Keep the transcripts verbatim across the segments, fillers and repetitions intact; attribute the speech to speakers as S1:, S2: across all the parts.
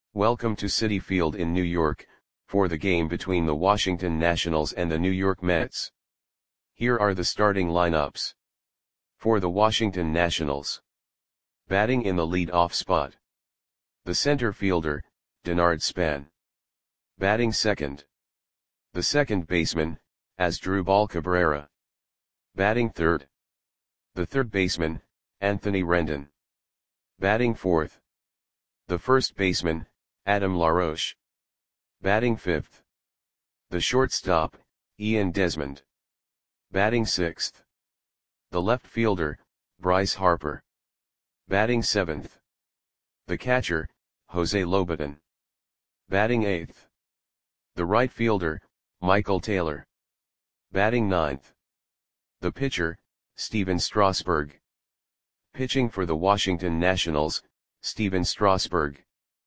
S1: Welcome to Citi Field in New York, for the game between the Washington Nationals and the New York Mets. Here are the starting lineups. For the Washington Nationals. Batting in the lead-off spot. The center fielder, Denard Span. Batting second. The second baseman, Asdrubal Cabrera. Batting third. The third baseman, Anthony Rendon. Batting fourth. The first baseman, Adam LaRoche. Batting fifth. The shortstop, Ian Desmond. Batting sixth. The left fielder, Bryce Harper. Batting seventh. The catcher, Jose Lobaton. Batting eighth. The right fielder, Michael Taylor. Batting ninth. The pitcher, Stephen Strasburg. Pitching for the Washington Nationals, Stephen Strasburg.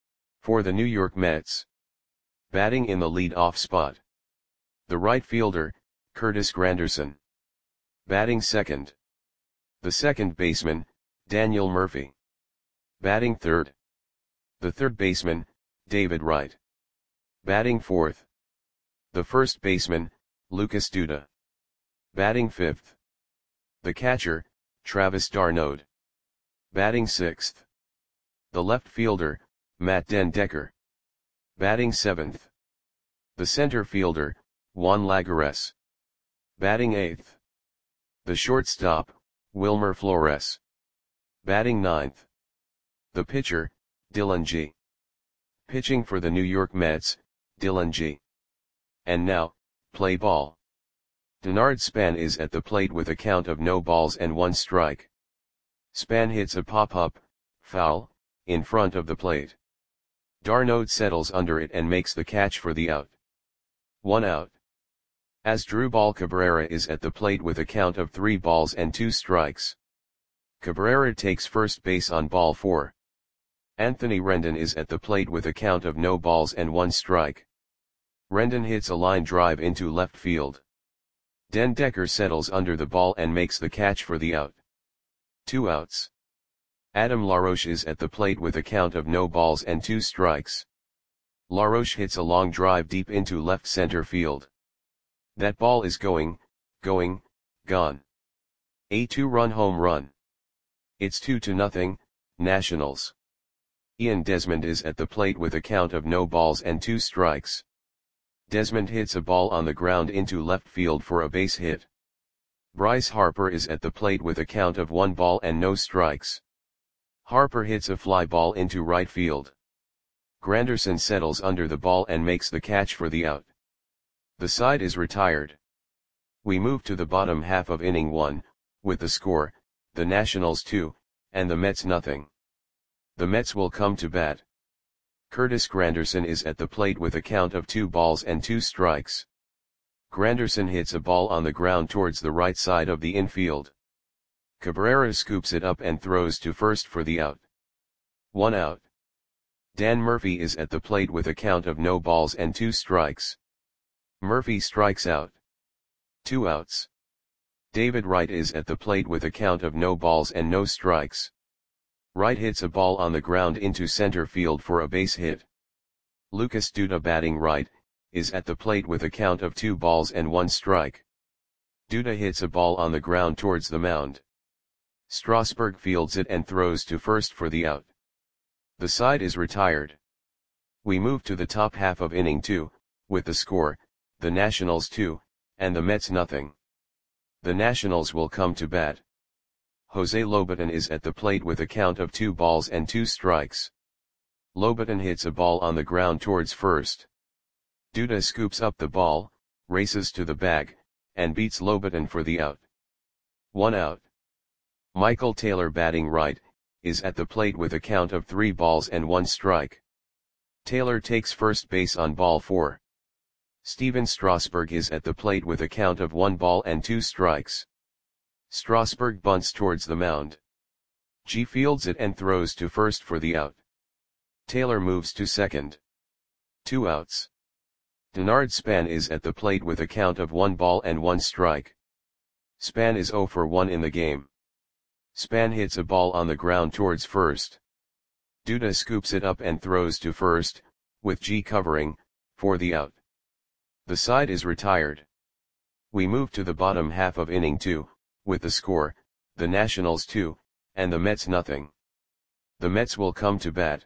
S1: For the New York Mets. Batting in the lead-off spot. The right fielder, Curtis Granderson. Batting second. The second baseman, Daniel Murphy. Batting third. The third baseman, David Wright. Batting fourth. The first baseman, Lucas Duda. Batting fifth. The catcher, Travis d'Arnaud. Batting sixth. The left fielder, Matt den Dekker. Batting seventh. The center fielder, Juan Lagares. Batting eighth. The shortstop, Wilmer Flores. Batting ninth. The pitcher, Dillon Gee. Pitching for the New York Mets, Dillon Gee. And now, play ball. Denard Span is at the plate with a count of no balls and one strike. Span hits a pop-up, foul, in front of the plate. d'Arnaud settles under it and makes the catch for the out. One out. Asdrubal Cabrera is at the plate with a count of three balls and two strikes. Cabrera takes first base on ball four. Anthony Rendon is at the plate with a count of no balls and one strike. Rendon hits a line drive into left field. Den Dekker settles under the ball and makes the catch for the out. Two outs. Adam LaRoche is at the plate with a count of no balls and two strikes. LaRoche hits a long drive deep into left center field. That ball is going, going, gone. A two-run home run. It's two to nothing, Nationals. Ian Desmond is at the plate with a count of no balls and two strikes. Desmond hits a ball on the ground into left field for a base hit. Bryce Harper is at the plate with a count of one ball and no strikes. Harper hits a fly ball into right field. Granderson settles under the ball and makes the catch for the out. The side is retired. We move to the bottom half of inning one, with the score, the Nationals two, and the Mets nothing. The Mets will come to bat. Curtis Granderson is at the plate with a count of two balls and two strikes. Granderson hits a ball on the ground towards the right side of the infield. Cabrera scoops it up and throws to first for the out. One out. Dan Murphy is at the plate with a count of no balls and two strikes. Murphy strikes out. Two outs. David Wright is at the plate with a count of no balls and no strikes. Wright hits a ball on the ground into center field for a base hit. Lucas Duda, batting right, is at the plate with a count of two balls and one strike. Duda hits a ball on the ground towards the mound. Strasburg fields it and throws to first for the out. The side is retired. We move to the top half of inning two, with the score, the Nationals two, and the Mets nothing. The Nationals will come to bat. Jose Lobaton is at the plate with a count of two balls and two strikes. Lobaton hits a ball on the ground towards first. Duda scoops up the ball, races to the bag, and beats Lobaton for the out. One out. Michael Taylor, batting right, is at the plate with a count of three balls and one strike. Taylor takes first base on ball four. Stephen Strasburg is at the plate with a count of one ball and two strikes. Strasburg bunts towards the mound. Gee fields it and throws to first for the out. Taylor moves to second. Two outs. Denard Span is at the plate with a count of one ball and one strike. Span is zero for one in the game. Span hits a ball on the ground towards first. Duda scoops it up and throws to first, with G covering, for the out. The side is retired. We move to the bottom half of inning two, with the score, the Nationals two, and the Mets nothing. The Mets will come to bat.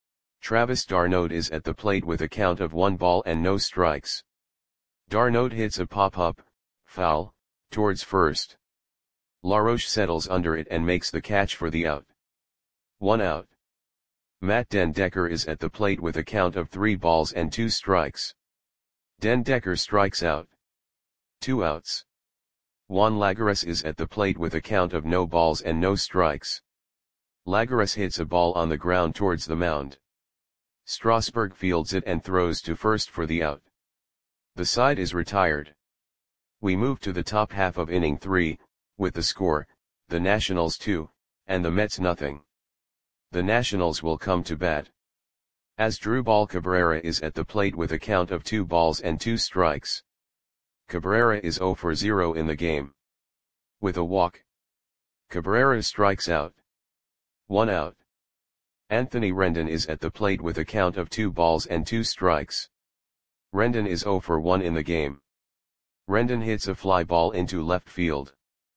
S1: Travis d'Arnaud is at the plate with a count of one ball and no strikes. d'Arnaud hits a pop-up, foul, towards first. LaRoche settles under it and makes the catch for the out. One out. Matt Den Dekker is at the plate with a count of three balls and two strikes. Den Dekker strikes out. Two outs. Juan Lagares is at the plate with a count of no balls and no strikes. Lagares hits a ball on the ground towards the mound. Strasburg fields it and throws to first for the out. The side is retired. We move to the top half of inning three, with the score, the Nationals two, and the Mets nothing. The Nationals will come to bat. Asdrubal Cabrera is at the plate with a count of two balls and two strikes. Cabrera is zero for zero in the game. With a walk, Cabrera strikes out. One out. Anthony Rendon is at the plate with a count of two balls and two strikes. Rendon is zero for one in the game. Rendon hits a fly ball into left field.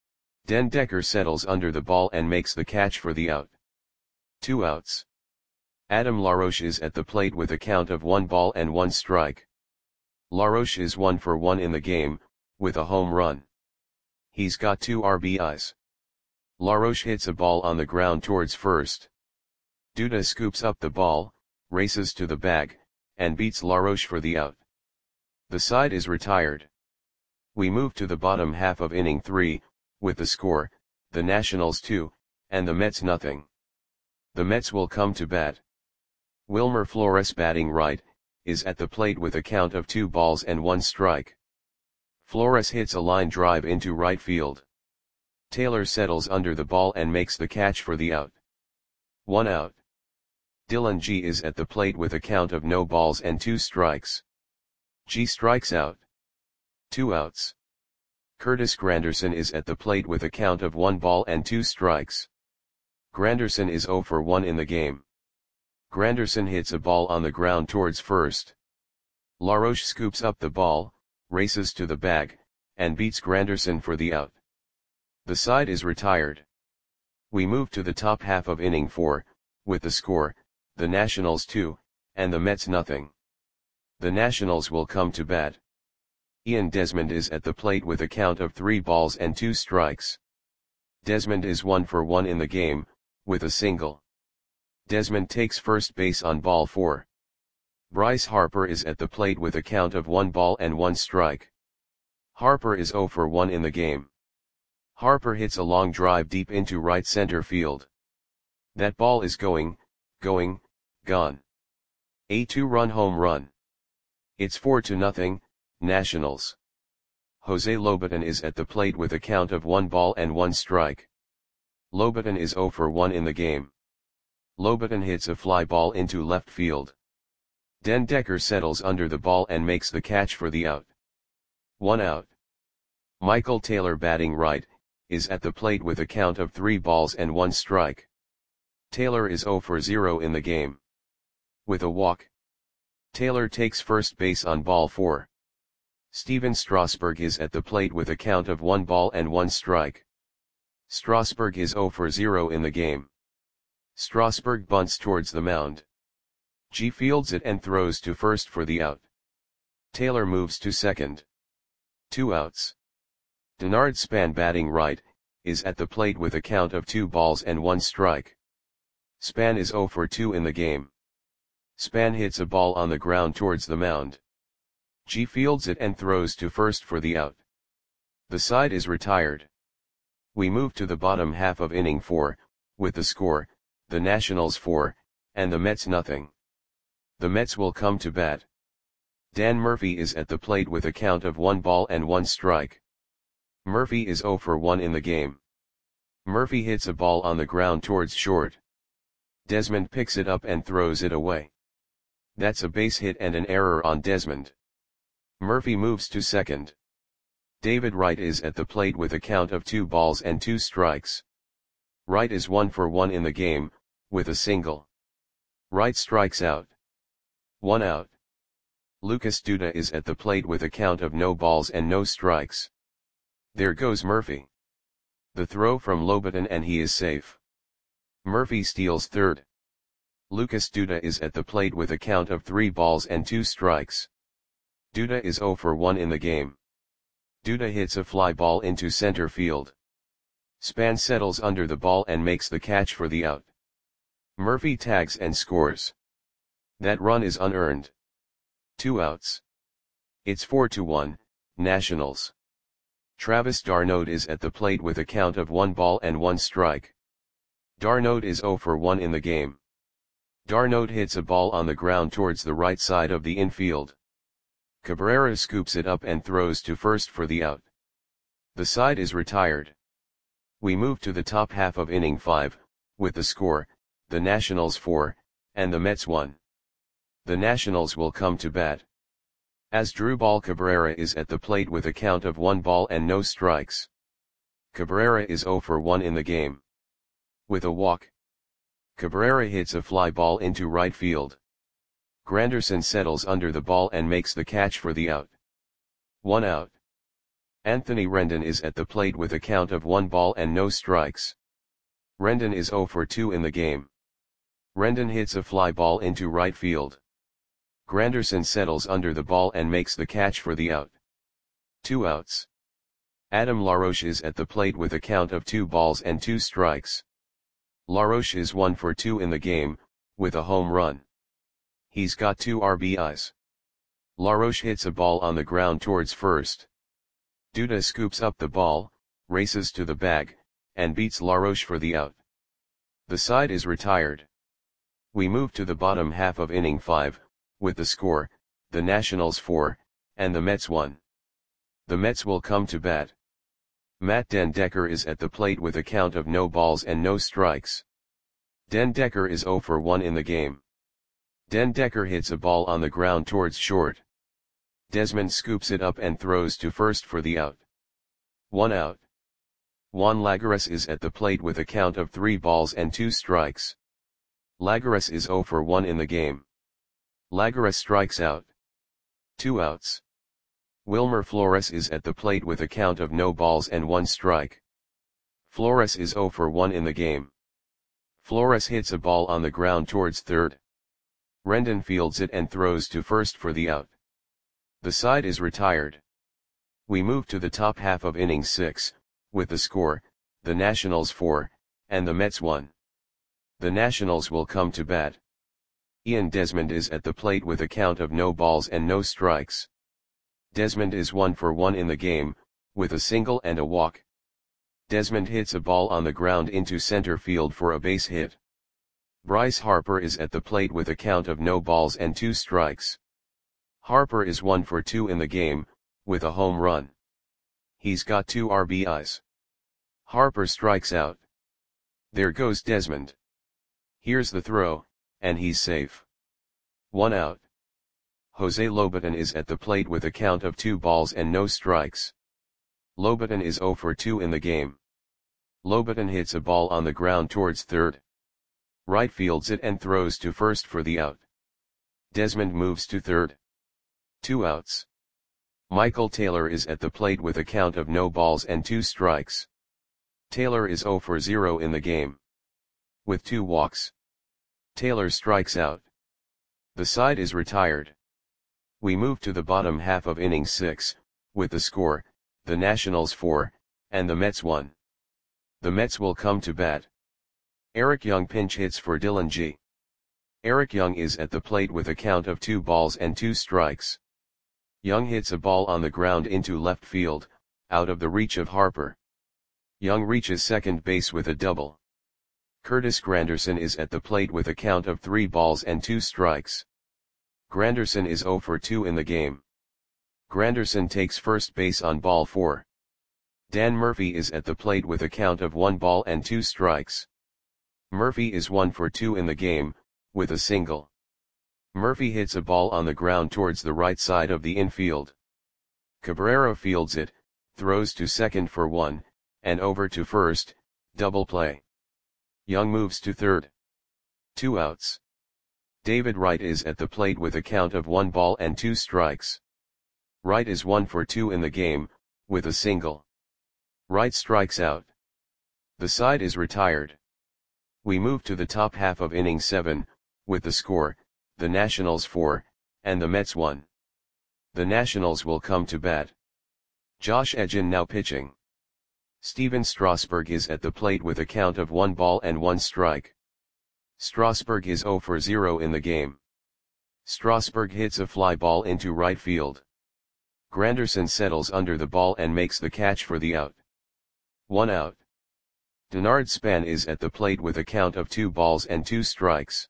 S1: Den Dekker settles under the ball and makes the catch for the out. Two outs. Adam LaRoche is at the plate with a count of one ball and one strike. LaRoche is one for one in the game, with a home run. He's got two R B Is. LaRoche hits a ball on the ground towards first. Duda scoops up the ball, races to the bag, and beats LaRoche for the out. The side is retired. We move to the bottom half of inning three, with the score, the Nationals two, and the Mets nothing. The Mets will come to bat. Wilmer Flores, batting right, is at the plate with a count of two balls and one strike. Flores hits a line drive into right field. Taylor settles under the ball and makes the catch for the out. One out. Dylan G is at the plate with a count of no balls and two strikes. G strikes out. Two outs. Curtis Granderson is at the plate with a count of one ball and two strikes. Granderson is zero for one in the game. Granderson hits a ball on the ground towards first. LaRoche scoops up the ball, races to the bag, and beats Granderson for the out. The side is retired. We move to the top half of inning four, with the score, the Nationals two, and the Mets nothing. The Nationals will come to bat. Ian Desmond is at the plate with a count of three balls and two strikes. Desmond is one for one in the game, with a single. Desmond takes first base on ball four. Bryce Harper is at the plate with a count of one ball and one strike. Harper is zero for one in the game. Harper hits a long drive deep into right center field. That ball is going, going, gone. A two-run home run. It's four to nothing, Nationals. Jose Lobaton is at the plate with a count of one ball and one strike. Lobaton is zero for one in the game. Lobaton hits a fly ball into left field. Den Dekker settles under the ball and makes the catch for the out. One out. Michael Taylor, batting right, is at the plate with a count of three balls and one strike. Taylor is zero for zero in the game. With a walk, Taylor takes first base on ball four. Steven Strasburg is at the plate with a count of one ball and one strike. Strasburg is zero for zero in the game. Strasburg bunts towards the mound. G fields it and throws to first for the out. Taylor moves to second. Two outs. Denard Span, batting right, is at the plate with a count of two balls and one strike. Span is zero for two in the game. Span hits a ball on the ground towards the mound. G fields it and throws to first for the out. The side is retired. We move to the bottom half of inning four, with the score, the Nationals four, and the Mets nothing. The Mets will come to bat. Dan Murphy is at the plate with a count of one ball and one strike. Murphy is zero for one in the game. Murphy hits a ball on the ground towards short. Desmond picks it up and throws it away. That's a base hit and an error on Desmond. Murphy moves to second. David Wright is at the plate with a count of two balls and two strikes. Wright is one for one in the game, with a single. Wright strikes out. One out. Lucas Duda is at the plate with a count of no balls and no strikes. There goes Murphy. The throw from Lobaton and he is safe. Murphy steals third. Lucas Duda is at the plate with a count of three balls and two strikes. Duda is zero for one in the game. Duda hits a fly ball into center field. Span settles under the ball and makes the catch for the out. Murphy tags and scores. That run is unearned. Two outs. It's four to one, Nationals. Travis d'Arnaud is at the plate with a count of one ball and one strike. d'Arnaud is zero for one in the game. d'Arnaud hits a ball on the ground towards the right side of the infield. Cabrera scoops it up and throws to first for the out. The side is retired. We move to the top half of inning five, with the score, the Nationals four, and the Mets one. The Nationals will come to bat. Asdrubal Cabrera is at the plate with a count of one ball and no strikes. Cabrera is zero for one in the game. With a walk, Cabrera hits a fly ball into right field. Granderson settles under the ball and makes the catch for the out. One out. Anthony Rendon is at the plate with a count of one ball and no strikes. Rendon is zero for two in the game. Rendon hits a fly ball into right field. Granderson settles under the ball and makes the catch for the out. Two outs. Adam LaRoche is at the plate with a count of two balls and two strikes. LaRoche is one for two in the game, with a home run. He's got two R B Is. LaRoche hits a ball on the ground towards first. Duda scoops up the ball, races to the bag, and beats LaRoche for the out. The side is retired. We move to the bottom half of inning five, with the score, the Nationals four, and the Mets one. The Mets will come to bat. Matt Den Decker is at the plate with a count of no balls and no strikes. Den Decker is zero for one in the game. Den Decker hits a ball on the ground towards short. Desmond scoops it up and throws to first for the out. One out. Juan Lagares is at the plate with a count of three balls and two strikes. Lagares is zero for one in the game. Lagares strikes out. Two outs. Wilmer Flores is at the plate with a count of no balls and one strike. Flores is zero for one in the game. Flores hits a ball on the ground towards third. Rendon fields it and throws to first for the out. The side is retired. We move to the top half of inning six, with the score, the Nationals four, and the Mets one. The Nationals will come to bat. Ian Desmond is at the plate with a count of no balls and no strikes. Desmond is one for one in the game, with a single and a walk. Desmond hits a ball on the ground into center field for a base hit. Bryce Harper is at the plate with a count of no balls and two strikes. Harper is one for two in the game, with a home run. He's got two R B Is. Harper strikes out. There goes Desmond. Here's the throw, and he's safe. One out. Jose Lobaton is at the plate with a count of two balls and no strikes. Lobaton is zero for two in the game. Lobaton hits a ball on the ground towards third. Right fields it and throws to first for the out. Desmond moves to third. Two outs. Michael Taylor is at the plate with a count of no balls and two strikes. Taylor is zero for zero in the game. With two walks, Taylor strikes out. The side is retired. We move to the bottom half of inning six, with the score, the Nationals four, and the Mets one. The Mets will come to bat. Eric Young pinch hits for Dylan G. Eric Young is at the plate with a count of two balls and two strikes. Young hits a ball on the ground into left field, out of the reach of Harper. Young reaches second base with a double. Curtis Granderson is at the plate with a count of three balls and two strikes. Granderson is zero for two in the game. Granderson takes first base on ball four. Dan Murphy is at the plate with a count of one ball and two strikes. Murphy is one for two in the game, with a single. Murphy hits a ball on the ground towards the right side of the infield. Cabrera fields it, throws to second for one, and over to first, double play. Young moves to third. Two outs. David Wright is at the plate with a count of one ball and two strikes. Wright is one for two in the game, with a single. Wright strikes out. The side is retired. We move to the top half of inning seven, with the score, the Nationals four, and the Mets one. The Nationals will come to bat. Josh Edgin now pitching. Steven Strasburg is at the plate with a count of one ball and one strike. Strasburg is zero for zero in the game. Strasburg hits a fly ball into right field. Granderson settles under the ball and makes the catch for the out. One out. Denard Span is at the plate with a count of two balls and two strikes.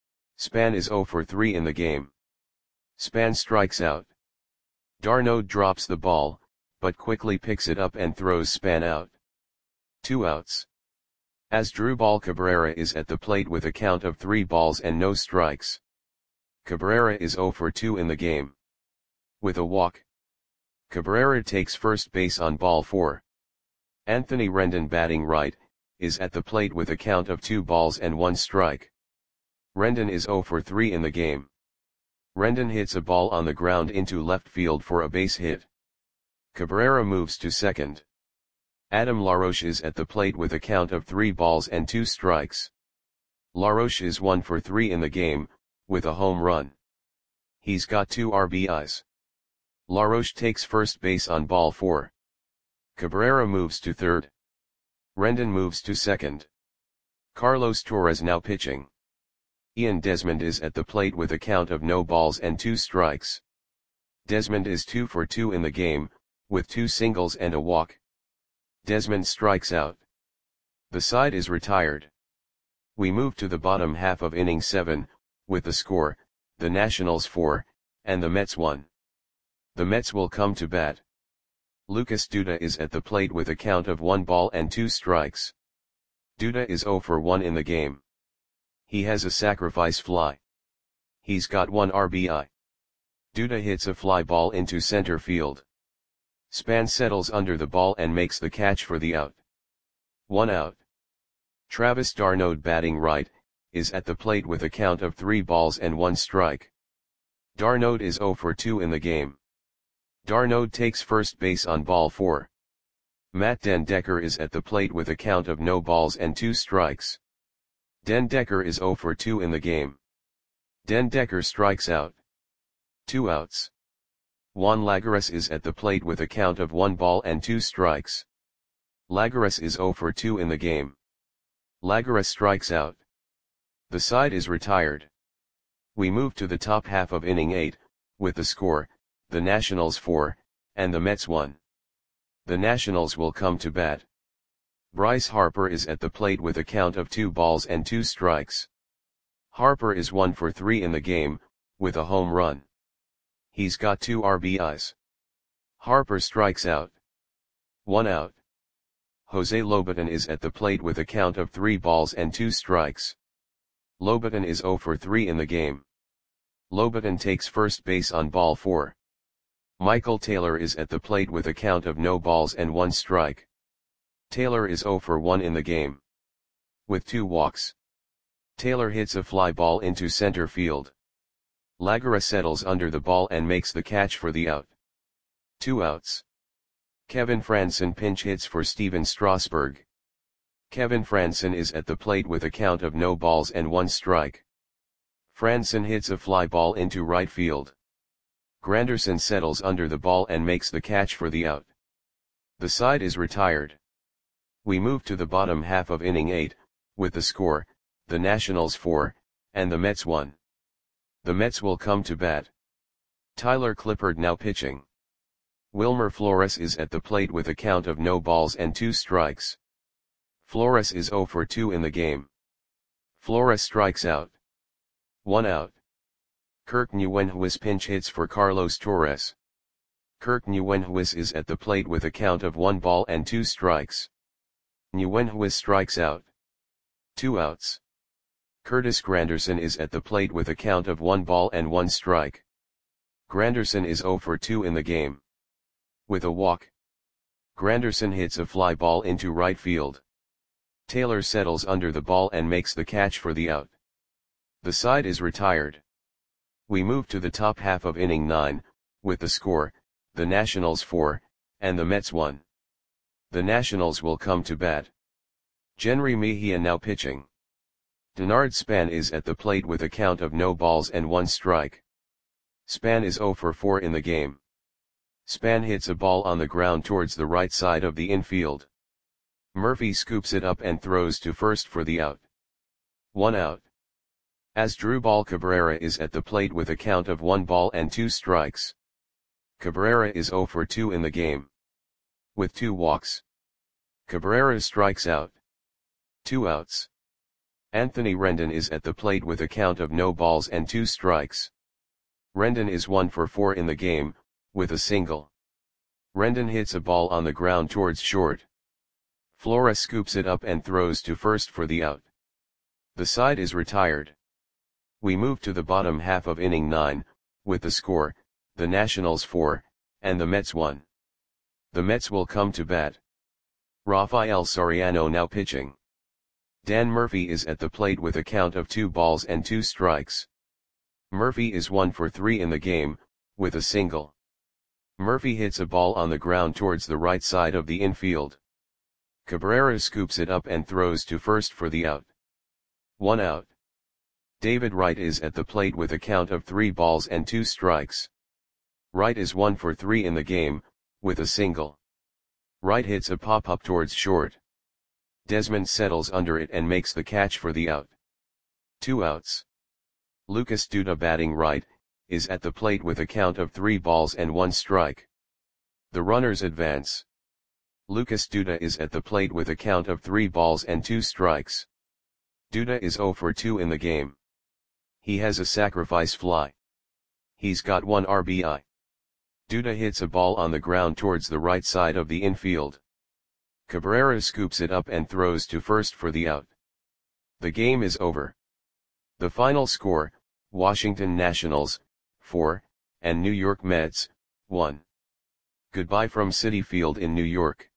S1: Span is zero for three in the game. Span strikes out. d'Arnaud drops the ball, but quickly picks it up and throws Span out. Two outs. Asdrubal Cabrera is at the plate with a count of three balls and no strikes. Cabrera is zero for two in the game. With a walk. Cabrera takes first base on ball four. Anthony Rendon, batting right, is at the plate with a count of two balls and one strike. Rendon is zero for three in the game. Rendon hits a ball on the ground into left field for a base hit. Cabrera moves to second. Adam LaRoche is at the plate with a count of three balls and two strikes. LaRoche is one for three in the game, with a home run. He's got two R B Is. LaRoche takes first base on ball four. Cabrera moves to third. Rendon moves to second. Carlos Torres now pitching. Ian Desmond is at the plate with a count of no balls and two strikes. Desmond is two for two in the game, with two singles and a walk. Desmond strikes out. The side is retired. We move to the bottom half of inning seven, with the score, the Nationals four, and the Mets one. The Mets will come to bat. Lucas Duda is at the plate with a count of one ball and two strikes. Duda is zero for one in the game. He has a sacrifice fly. He's got one R B I. Duda hits a fly ball into center field. Span settles under the ball and makes the catch for the out. One out. Travis d'Arnaud, batting right, is at the plate with a count of three balls and one strike. d'Arnaud is zero for two in the game. d'Arnaud takes first base on ball four. Matt Den Decker is at the plate with a count of no balls and two strikes. Den Decker is zero for two in the game. Den Decker strikes out. Two outs. Juan Lagares is at the plate with a count of one ball and two strikes. Lagares is zero for two in the game. Lagares strikes out. The side is retired. We move to the top half of inning eight, with the score, the Nationals four, and the Mets one. The Nationals will come to bat. Bryce Harper is at the plate with a count of two balls and two strikes. Harper is one for three in the game, with a home run. He's got two R B Is. Harper strikes out. One out. Jose Lobaton is at the plate with a count of three balls and two strikes. Lobaton is zero for three in the game. Lobaton takes first base on ball four. Michael Taylor is at the plate with a count of no balls and one strike. Taylor is zero for one in the game. With two walks. Taylor hits a fly ball into center field. Lagares settles under the ball and makes the catch for the out. Two outs. Kevin Frandsen pinch hits for Steven Strasburg. Kevin Frandsen is at the plate with a count of no balls and one strike. Frandsen hits a fly ball into right field. Granderson settles under the ball and makes the catch for the out. The side is retired. We move to the bottom half of inning eight, with the score, the Nationals four, and the Mets one. The Mets will come to bat. Tyler Clippard now pitching. Wilmer Flores is at the plate with a count of no balls and two strikes. Flores is zero for two in the game. Flores strikes out. One out. Kirk Nguyenhuis pinch hits for Carlos Torres. Kirk Nguyenhuis is at the plate with a count of one ball and two strikes. Nguyenhuis strikes out. Two outs. Curtis Granderson is at the plate with a count of one ball and one strike. Granderson is zero for two in the game. With a walk. Granderson hits a fly ball into right field. Taylor settles under the ball and makes the catch for the out. The side is retired. We move to the top half of inning nine, with the score, the Nationals four, and the Mets one. The Nationals will come to bat. Jenrry Mejia now pitching. Denard Span is at the plate with a count of no balls and one strike. Span is zero for four in the game. Span hits a ball on the ground towards the right side of the infield. Murphy scoops it up and throws to first for the out. One out. Asdrubal Cabrera is at the plate with a count of one ball and two strikes. Cabrera is zero for two in the game. With two walks. Cabrera strikes out. Two outs. Anthony Rendon is at the plate with a count of no balls and two strikes. Rendon is one for four in the game, with a single. Rendon hits a ball on the ground towards short. Flora scoops it up and throws to first for the out. The side is retired. We move to the bottom half of inning nine, with the score, the Nationals four, and the Mets one. The Mets will come to bat. Rafael Soriano now pitching. Dan Murphy is at the plate with a count of two balls and two strikes. Murphy is one for three in the game, with a single. Murphy hits a ball on the ground towards the right side of the infield. Cabrera scoops it up and throws to first for the out. One out. David Wright is at the plate with a count of three balls and two strikes. Wright is one for three in the game, with a single. Wright hits a pop-up towards short. Desmond settles under it and makes the catch for the out. Two outs. Lucas Duda batting right, is at the plate with a count of three balls and one strike. The runners advance. Lucas Duda is at the plate with a count of three balls and two strikes. Duda is zero for two in the game. He has a sacrifice fly. He's got one R B I. Duda hits a ball on the ground towards the right side of the infield. Cabrera scoops it up and throws to first for the out. The game is over. The final score, Washington Nationals, four, and New York Mets, one. Goodbye from Citi Field in New York.